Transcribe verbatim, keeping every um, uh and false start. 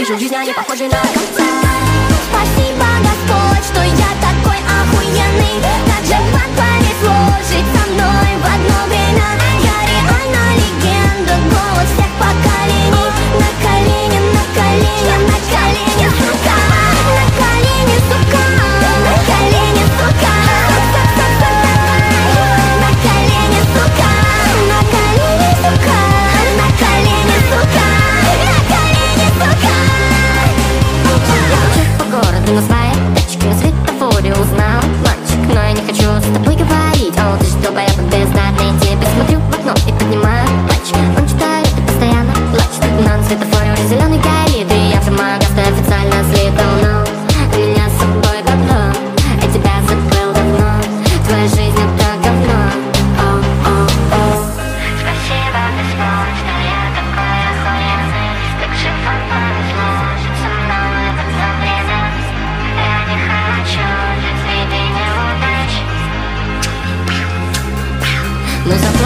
вижу жизнь, а не похожей на конца. Спасибо, Господь, что я такой охуенный. Как же вам повезло жить со мной в одно время. Я реально легенда, голос всех поколений. На колени, на колени, на колени, сука. На колени, сука. На колени, сука. На колени, сука. На колени, сука. На колени, сука. На колени, сука. По городу на своей тачке на светофоре узнал мальчик, но я не хочу с тобой говорить. О, ты что, поэт бездарный, тебе смотрю в окно и поднимаю мальчик. Он читает и постоянно плачет, но на светофоре уже зеленый горит, и я в самогаст официально слетал. Но у меня с собой говно, я тебя забыл давно. Твоя жизнь это говно. О, о, о. Спасибо, Господь, что я такой охуенный. Как же вам повезло жить со мной в одно время. Я не хочу жить среди неудач. Мы